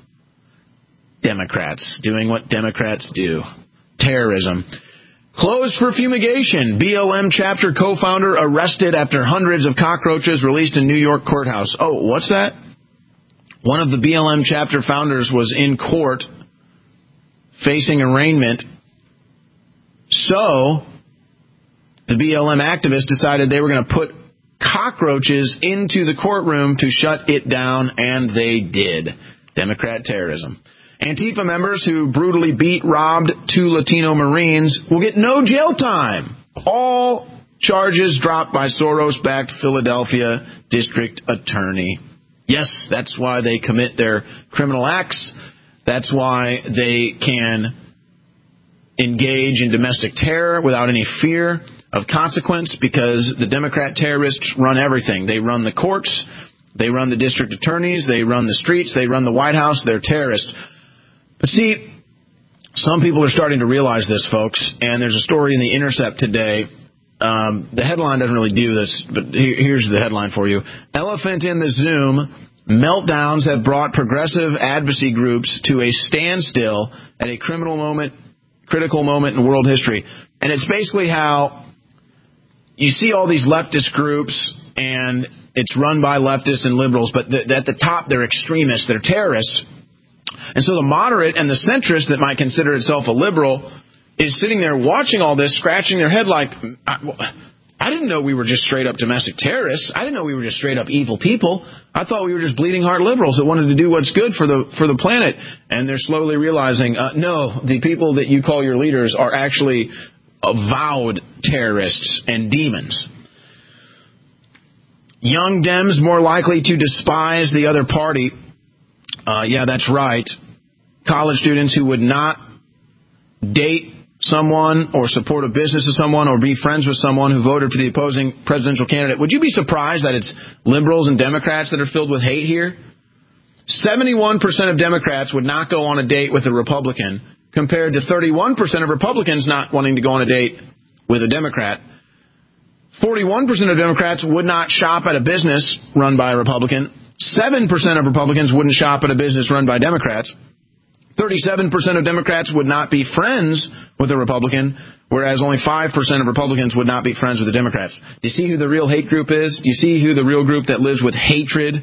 Democrats doing what Democrats do. Terrorism. Closed for fumigation. B L M chapter co-founder arrested after hundreds of cockroaches released in New York courthouse. Oh, what's that? One of the B L M chapter founders was in court facing arraignment. So the B L M activists decided they were going to put cockroaches into the courtroom to shut it down, and they did. Democrat terrorism. Antifa members who brutally beat, robbed two Latino Marines will get no jail time. All charges dropped by Soros-backed Philadelphia district attorney. Yes, that's why they commit their criminal acts. That's why they can engage in domestic terror without any fear of consequence, because the Democrat terrorists run everything. They run the courts. They run the district attorneys. They run the streets. They run the White House. They're terrorists. But see, some people are starting to realize this, folks, and there's a story in The Intercept today. Um, the headline doesn't really do this, but here, here's the headline for you. Elephant in the Zoom. Meltdowns have brought progressive advocacy groups to a standstill at a criminal moment, critical moment in world history. And it's basically how you see all these leftist groups, and it's run by leftists and liberals, but th- at the top they're extremists, they're terrorists. And so the moderate and the centrist that might consider itself a liberal is sitting there watching all this, scratching their head like, I, I didn't know we were just straight up domestic terrorists. I didn't know we were just straight up evil people. I thought we were just bleeding heart liberals that wanted to do what's good for the for the planet. And they're slowly realizing, uh, no, the people that you call your leaders are actually avowed terrorists and demons. Young Dems more likely to despise the other party. Uh, yeah, that's right. College students who would not date someone or support a business of someone or be friends with someone who voted for the opposing presidential candidate. Would you be surprised that it's liberals and Democrats that are filled with hate here? seventy-one percent of Democrats would not go on a date with a Republican, compared to thirty-one percent of Republicans not wanting to go on a date with a Democrat. forty-one percent of Democrats would not shop at a business run by a Republican. seven percent of Republicans wouldn't shop at a business run by Democrats. thirty-seven percent of Democrats would not be friends with a Republican, whereas only five percent of Republicans would not be friends with the Democrats. Do you see who the real hate group is? Do you see who the real group that lives with hatred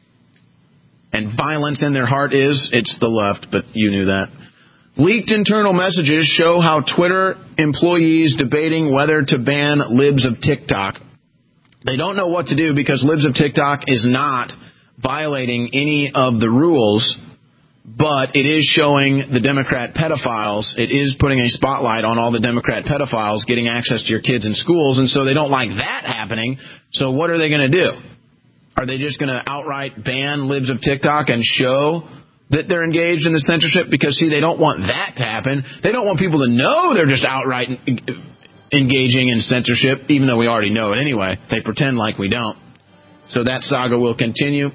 and violence in their heart is? It's the left, but you knew that. Leaked internal messages show how Twitter employees debating whether to ban libs of TikTok. They don't know what to do because libs of TikTok is not violating any of the rules, but it is showing the Democrat pedophiles. It is putting a spotlight on all the Democrat pedophiles getting access to your kids in schools, and so they don't like that happening. So what are they going to do? Are they just going to outright ban libs of TikTok and show that they're engaged in the censorship? Because, see, they don't want that to happen. They don't want people to know they're just outright engaging in censorship, even though we already know it anyway. They pretend like we don't. So that saga will continue.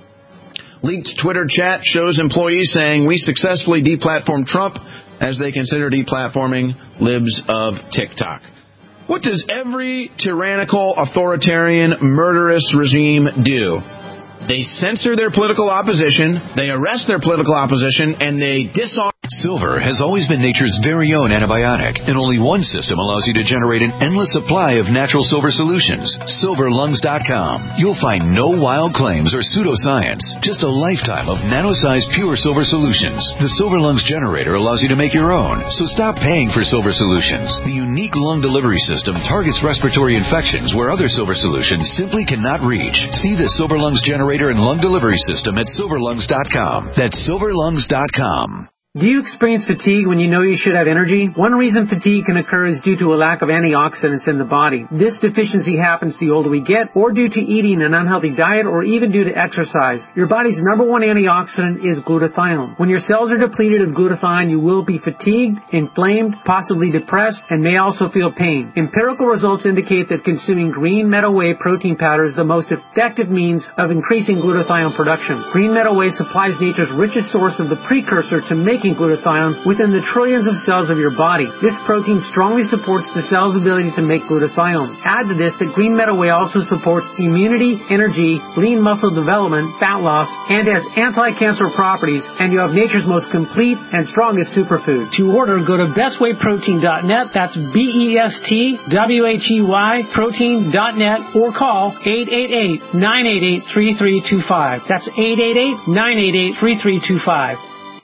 Leaked Twitter chat shows employees saying, we successfully deplatformed Trump as they consider deplatforming libs of TikTok. What does every tyrannical, authoritarian, murderous regime do? They censor their political opposition, they arrest their political opposition, and they disarm. Silver has always been nature's very own antibiotic, and only one system allows you to generate an endless supply of natural silver solutions. silver lungs dot com. You'll find no wild claims or pseudoscience, just a lifetime of nano-sized pure silver solutions. The Silver Lungs generator allows you to make your own, so stop paying for silver solutions. The unique lung delivery system targets respiratory infections where other silver solutions simply cannot reach. See the Silver Lungs generator and lung delivery system at silver lungs dot com. That's silver lungs dot com. Do you experience fatigue when you know you should have energy? One reason fatigue can occur is due to a lack of antioxidants in the body. This deficiency happens the older we get, or due to eating an unhealthy diet, or even due to exercise. Your body's number one antioxidant is glutathione. When your cells are depleted of glutathione, you will be fatigued, inflamed, possibly depressed, and may also feel pain. Empirical results indicate that consuming green meadow whey protein powder is the most effective means of increasing glutathione production. Green meadow whey supplies nature's richest source of the precursor to making glutathione within the trillions of cells of your body. This protein strongly supports the cell's ability to make glutathione. Add to this that green meadow whey also supports immunity, energy, lean muscle development, fat loss, and has anti-cancer properties, and you have nature's most complete and strongest superfood. To order, go to best whey protein dot net. That's B E S T W H E Y protein dot net, or call eight eight eight, nine eight eight, three three two five. That's eight eight eight, nine eight eight, three three two five.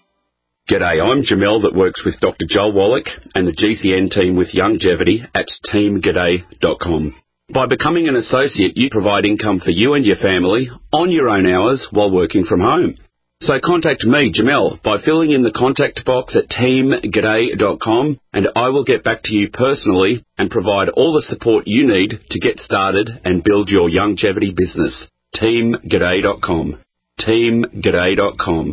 G'day, I'm Jamel that works with Doctor Joel Wallach and the G C N team with Longevity at team g'day dot com. By becoming an associate, you provide income for you and your family on your own hours while working from home. So contact me, Jamel, by filling in the contact box at team g'day dot com, and I will get back to you personally and provide all the support you need to get started and build your longevity business. team g'day dot com. team g'day dot com.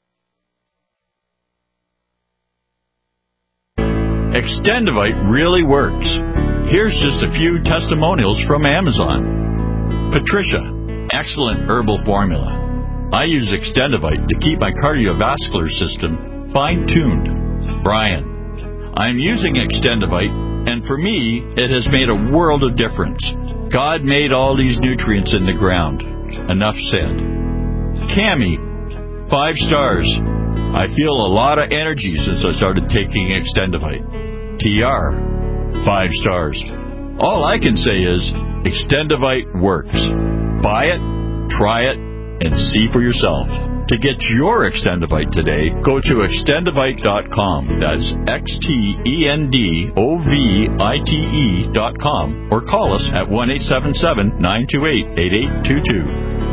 Extendivite really works. Here's just a few testimonials from Amazon. Patricia, excellent herbal formula. I use Extendivite to keep my cardiovascular system fine-tuned. Brian, I'm using Extendivite, and for me, it has made a world of difference. God made all these nutrients in the ground. Enough said. Cammie, five stars. I feel a lot of energy since I started taking Extendivite. T R, five stars. All I can say is, Extendivite works. Buy it, try it, and see for yourself. To get your Extendivite today, go to extendivite dot com. That's X T E N D O V I T E dot com. Or call us at one eight seven seven, nine two eight, eight eight two two.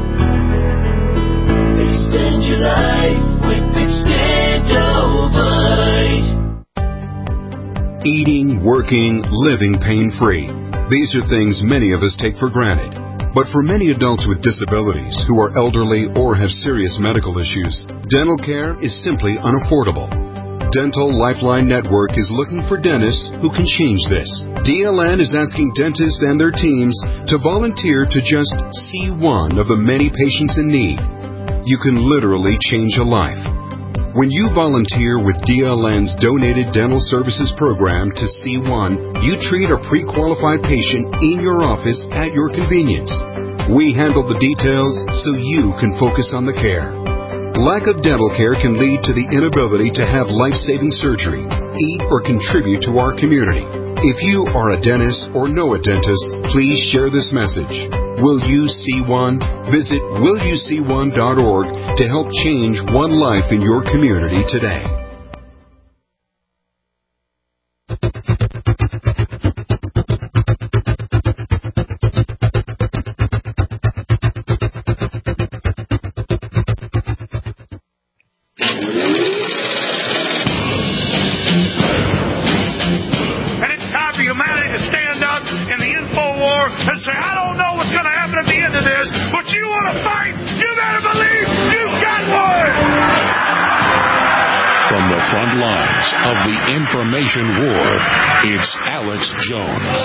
Extend your life with Extendivite. Eating, working, living pain-free. These are things many of us take for granted. But for many adults with disabilities who are elderly or have serious medical issues, dental care is simply unaffordable. Dental Lifeline Network is looking for dentists who can change this. D L N is asking dentists and their teams to volunteer to just see one of the many patients in need. You can literally change a life. When you volunteer with D L N's Donated Dental Services Program to C one, you treat a pre-qualified patient in your office at your convenience. We handle the details so you can focus on the care. Lack of dental care can lead to the inability to have life-saving surgery, eat, or contribute to our community. If you are a dentist or know a dentist, please share this message. Will you see one? Visit will you see one dot org to help change one life in your community today. Of the information war, it's Alex Jones.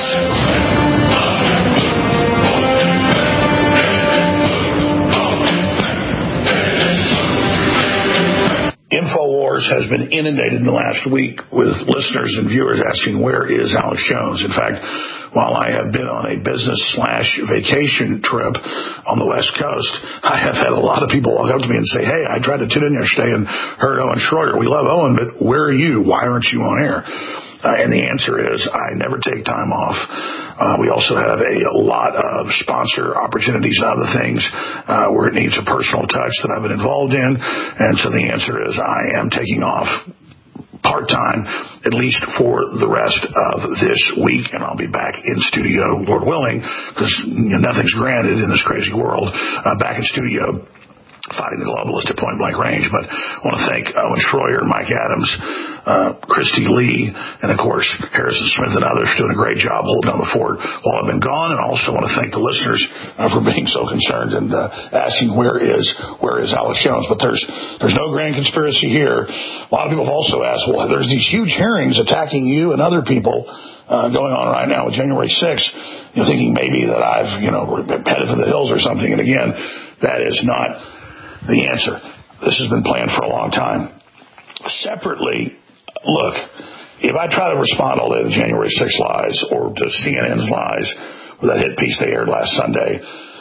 InfoWars has been inundated in the last week with listeners and viewers asking, where is Alex Jones? In fact, while I have been on a business slash vacation trip on the West Coast, I have had a lot of people walk up to me and say, hey, I tried to tune in yesterday and heard Owen Schroyer. We love Owen, but where are you? Why aren't you on air? Uh, and the answer is I never take time off. Uh, we also have a, a lot of sponsor opportunities and other things uh, where it needs a personal touch that I've been involved in. And so the answer is I am taking off part-time, at least for the rest of this week, and I'll be back in studio, Lord willing, because you know, nothing's granted in this crazy world, uh, back in studio fighting the globalist at point blank range. But I want to thank Owen Schroyer, Mike Adams, uh, Christy Lee, and of course Harrison Smith and others doing a great job holding down the fort while I've been gone. And I also want to thank the listeners uh, for being so concerned and uh, asking where is where is Alex Jones. But there's there's no grand conspiracy here. A lot of people have also asked, well, there's these huge hearings attacking you and other people uh, going on right now with January sixth. You're thinking maybe that I've you know headed for the hills or something. And again, that is not the answer. This has been planned for a long time. Separately, look, if I try to respond all day to January sixth lies or to C N N's lies with that hit piece they aired last Sunday,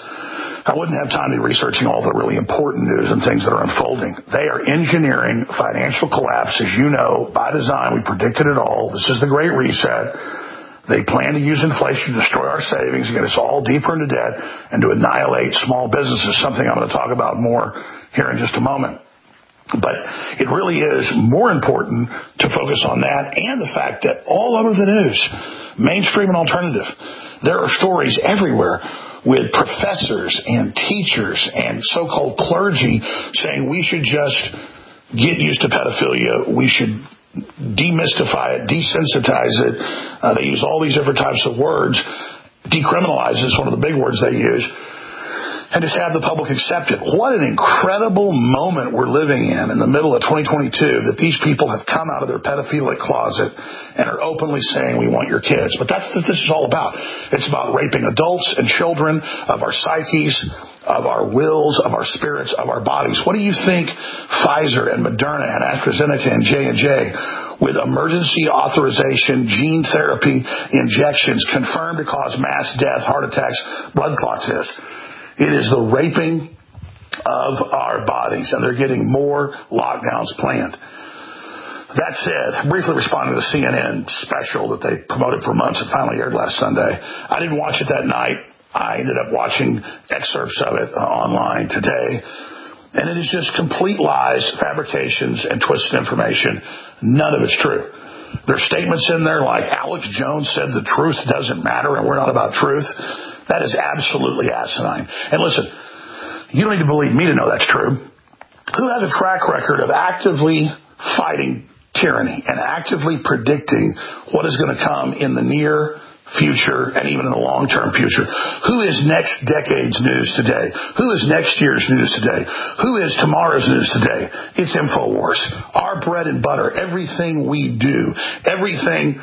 I wouldn't have time to be researching all the really important news and things that are unfolding. They are engineering financial collapse. As you know, by design, we predicted it all. This is the Great Reset. They plan to use inflation to destroy our savings, to get us all deeper into debt, and to annihilate small businesses, something I'm going to talk about more here in just a moment. But it really is more important to focus on that and the fact that all over the news, mainstream and alternative, There are stories everywhere with professors and teachers and so-called clergy saying we should just get used to pedophilia. We should demystify it, desensitize it. Uh, they use all these different types of words. Decriminalize is one of the big words they use. And just have the public accept it. What an incredible moment we're living in in the middle of twenty twenty-two, that these people have come out of their pedophilic closet and are openly saying we want your kids. But that's what this is all about. It's about raping adults and children of our psyches, of our wills, of our spirits, of our bodies. What do you think Pfizer and Moderna and AstraZeneca and J and J with emergency authorization gene therapy injections confirmed to cause mass death, heart attacks, blood clots is? It is the raping of our bodies, and they're getting more lockdowns planned. That said, briefly responding to the C N N special that they promoted for months and finally aired last Sunday, I didn't watch it that night. I ended up watching excerpts of it uh, online today, and it is just complete lies, fabrications, and twisted information. None of it's true. There's statements in there like Alex Jones said the truth doesn't matter and we're not about truth. That is absolutely asinine. And listen, you don't need to believe me to know that's true. Who has a track record of actively fighting tyranny and actively predicting what is going to come in the near future and even in the long-term future? Who is next decade's news today? Who is next year's news today? Who is tomorrow's news today? It's InfoWars. Our bread and butter, everything we do, everything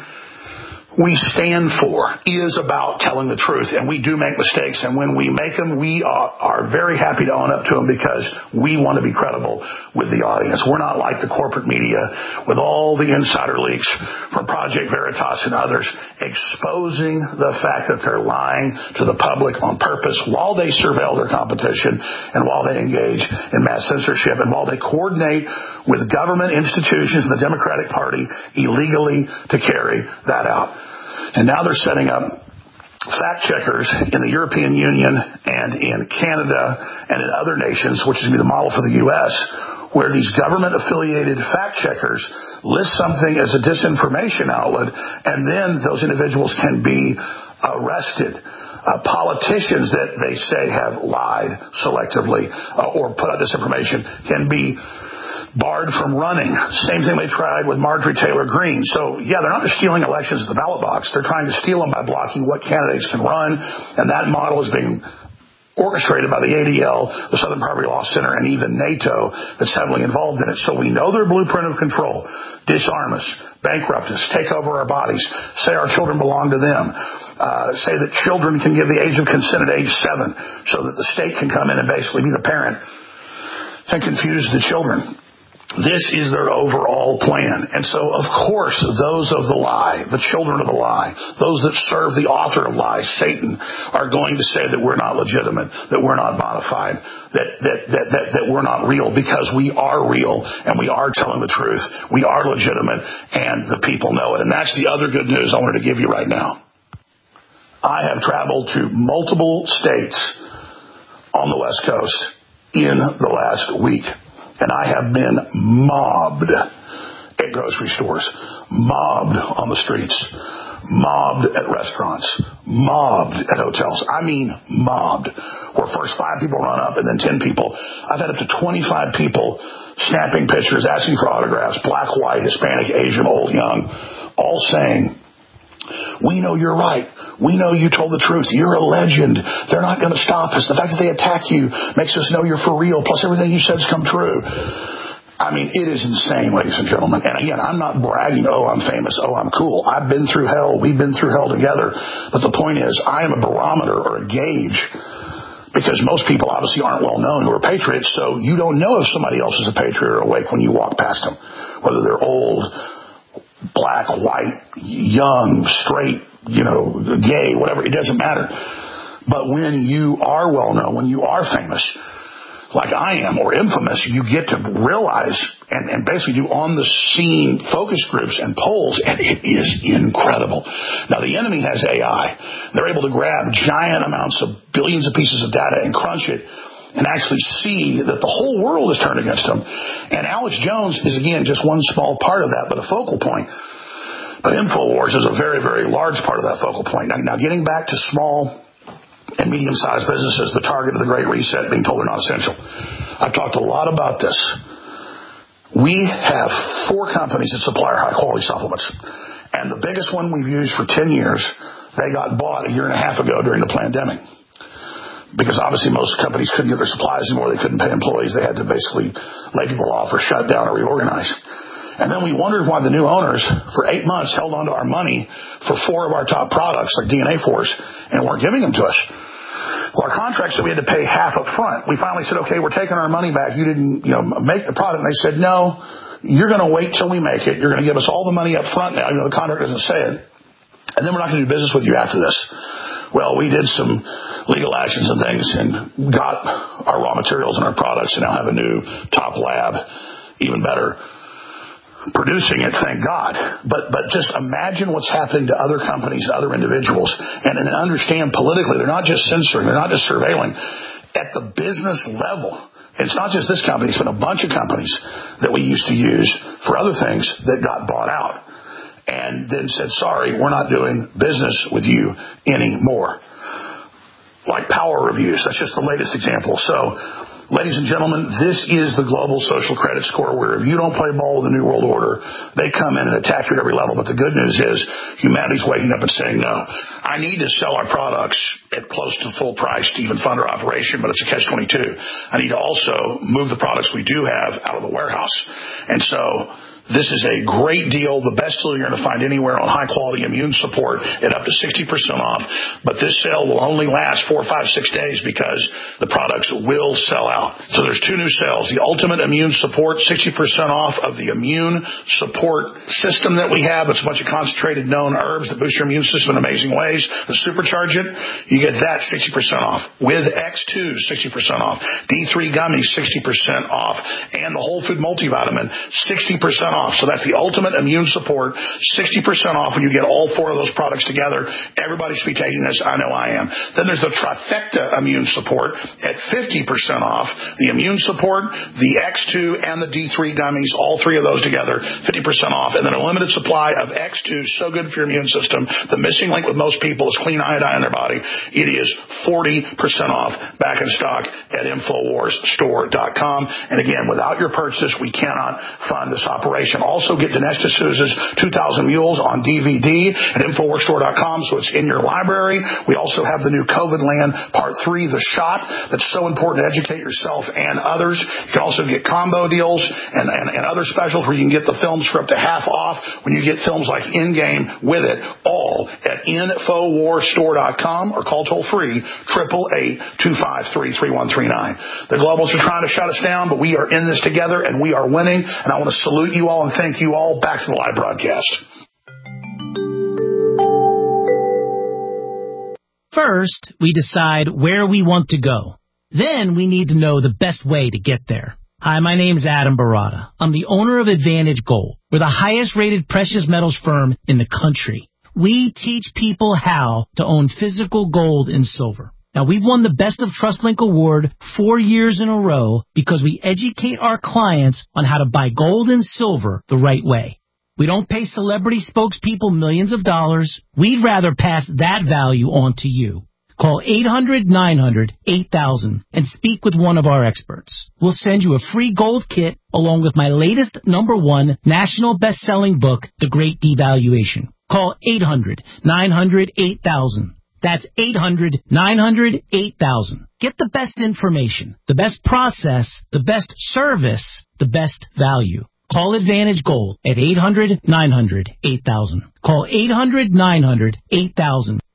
we stand for is about telling the truth, and we do make mistakes, and when we make them, we are, are very happy to own up to them because we want to be credible with the audience. We're not like the corporate media with all the insider leaks from Project Veritas and others exposing the fact that they're lying to the public on purpose while they surveil their competition and while they engage in mass censorship and while they coordinate with government institutions and the Democratic Party illegally to carry that out. And now they're setting up fact checkers in the European Union and in Canada and in other nations, which is going to be the model for the U S, where these government-affiliated fact checkers list something as a disinformation outlet, and then those individuals can be arrested. Uh, politicians that they say have lied selectively uh, or put out disinformation can be barred from running. Same thing they tried with Marjorie Taylor Greene. So, yeah, they're not just stealing elections at the ballot box. They're trying to steal them by blocking what candidates can run, and that model is being orchestrated by the A D L, the Southern Poverty Law Center, and even NATO that's heavily involved in it. So we know their blueprint of control. Disarm us, bankrupt us, take over our bodies, say our children belong to them, uh, say that children can give the age of consent at age seven so that the state can come in and basically be the parent and confuse the children. This is their overall plan. And so, of course, those of the lie, the children of the lie, those that serve the author of lies, Satan, are going to say that we're not legitimate, that we're not modified, that, that, that, that, that we're not real, because we are real and we are telling the truth. We are legitimate and the people know it. And that's the other good news I wanted to give you right now. I have traveled to multiple states on the West Coast in the last week. And I have been mobbed at grocery stores, mobbed on the streets, mobbed at restaurants, mobbed at hotels. I mean mobbed. Where first five people run up and then ten people. I've had up to twenty-five people snapping pictures, asking for autographs, black, white, Hispanic, Asian, old, young, all saying, "We know you're right. We know you told the truth. You're a legend. They're not going to stop us. The fact that they attack you makes us know you're for real. Plus everything you said's come true." I mean, it is insane, ladies and gentlemen. And again, I'm not bragging, oh, I'm famous, oh, I'm cool. I've been through hell. We've been through hell together. But the point is, I am a barometer or a gauge, because most people obviously aren't well known who are patriots, so you don't know if somebody else is a patriot or awake when you walk past them, whether they're old, black, white, young, straight, you know, gay, whatever, it doesn't matter. But when you are well known, when you are famous, like I am, or infamous, you get to realize and, and basically do on-the-scene focus groups and polls, and it is incredible. Now, the enemy has A I. They're able to grab giant amounts of billions of pieces of data and crunch it and actually see that the whole world is turned against them. And Alex Jones is, again, just one small part of that, but a focal point. But InfoWars is a very, very large part of that focal point. Now, now getting back to small and medium-sized businesses, the target of the Great Reset, being told they're not essential. I've talked a lot about this. We have four companies that supply our high-quality supplements. And the biggest one we've used for ten years, they got bought a year and a half ago during the pandemic. Because obviously most companies couldn't get their supplies anymore. They couldn't pay employees. They had to basically lay people off or shut down or reorganize. And then we wondered why the new owners, for eight months, held on to our money for four of our top products, like D N A Force, and weren't giving them to us. Well, our contract said we had to pay half up front. We finally said, okay, we're taking our money back. You didn't, you know, make the product. And they said, no, you're going to wait till we make it. You're going to give us all the money up front now. You know, the contract doesn't say it. And then we're not going to do business with you after this. Well, we did some legal actions and things and got our raw materials and our products and now have a new top lab, even better, producing it, thank God. But but just imagine what's happening to other companies, other individuals, and, and understand politically, they're not just censoring, they're not just surveilling. At the business level, it's not just this company, it's been a bunch of companies that we used to use for other things that got bought out and then said, sorry, we're not doing business with you anymore. Like Power Reviews, that's just the latest example. So, ladies and gentlemen, this is the global social credit score where if you don't play ball with the New World Order, they come in and attack you at every level. But the good news is humanity's waking up and saying, no, I need to sell our products at close to full price to even fund our operation, but it's a catch twenty-two. I need to also move the products we do have out of the warehouse. And so this is a great deal, the best deal you're going to find anywhere on high-quality immune support at up to sixty percent off. But this sale will only last four, five, six days because the products will sell out. So there's two new sales. The Ultimate Immune Support, sixty percent off of the immune support system that we have. It's a bunch of concentrated known herbs that boost your immune system in amazing ways. To supercharge it, you get that sixty percent off. With X two, sixty percent off. D three gummies, sixty percent off. And the Whole Food Multivitamin, sixty percent off. So that's the Ultimate Immune Support, sixty percent off when you get all four of those products together. Everybody should be taking this. I know I am. Then there's the Trifecta Immune Support at fifty percent off. The Immune Support, the X two, and the D three gummies, all three of those together, fifty percent off. And then a limited supply of X two, so good for your immune system. The missing link with most people is clean iodine in their body. It is forty percent off, back in stock at Infowars Store dot com. And again, without your purchase, we cannot fund this operation. Also get Dinesh D'Souza's two thousand Mules on D V D at Infowars Store dot com, so it's in your library. We also have the new COVID Land Part three, The Shot, that's so important to educate yourself and others. You can also get combo deals and, and, and other specials where you can get the films for up to half off when you get films like In-Game with it, all at Infowars Store dot com or call toll-free, eight eight eight, two five three, three one three nine. The globals are trying to shut us down, but we are in this together and we are winning, and I want to salute you all and thank you all. Back to the live broadcast. First, we decide where we want to go. Then we need to know the best way to get there. Hi, my name's Adam Barata. I'm the owner of Advantage Gold. We're the highest rated precious metals firm in the country. We teach people how to own physical gold and silver. Now, we've won the Best of TrustLink Award four years in a row because we educate our clients on how to buy gold and silver the right way. We don't pay celebrity spokespeople millions of dollars. We'd rather pass that value on to you. Call eight hundred, nine hundred, eight thousand and speak with one of our experts. We'll send you a free gold kit along with my latest number one national best-selling book, The Great Devaluation. Call eight hundred, nine hundred, eight thousand. That's eight hundred, nine hundred, eight thousand. Get the best information, the best process, the best service, the best value. Call Advantage Gold at eight hundred, nine hundred, eight thousand. Call eight hundred, nine hundred, eight thousand.